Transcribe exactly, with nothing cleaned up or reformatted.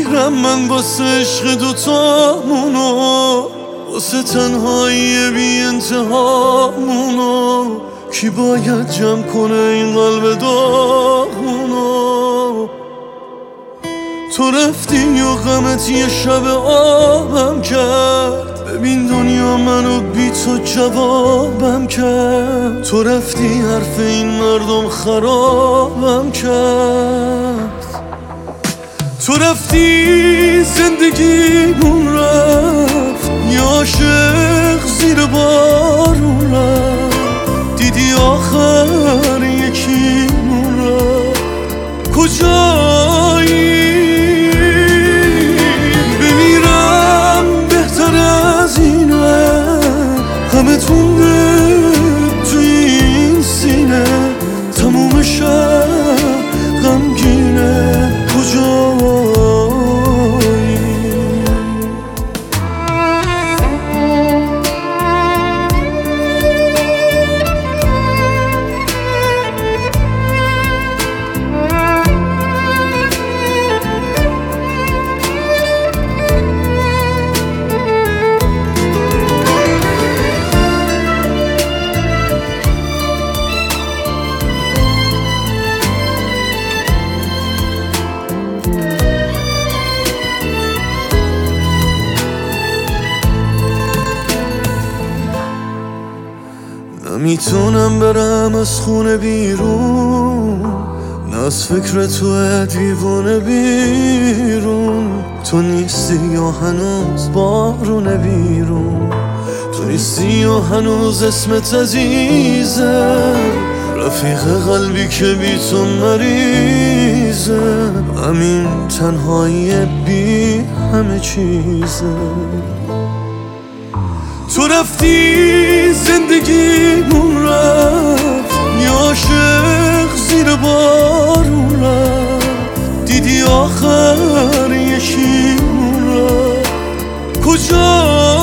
بمیرم من واسه عشق دوتامونو، واسه تنهایی بی انتهامونو. کی باید جمع کنه این قلب داغونو؟ تو رفتی و غمت یه شب آبم کرد، ببین دنیا منو بی تو جوابم کرد. تو رفتی حرف این مردم خرابم کرد. تو رفتی زندگیمون رفت، یه عاشق زیر بارون رفت. دیدی آخر یکیمون رفت، کجایی؟ بمیرم بهتر از اینه، همه تونده تو این سینه. تموم شب غمگینه، کجایی؟ نمیتونم برم از خونه بیرون، نه از فکر تو دیوونه بیرون. تو نیستی یا هنوز بارونه بیرون، تو نیستی یا هنوز اسمت عزیزه. رفیق قلبی که بی تو مریضه، همین تنهایی بی همه چیزه. تو رفتی زندگیمون رفت، یه عاشق زیر بارون رفت. دیدی آخر یکیمون رفت، کجا؟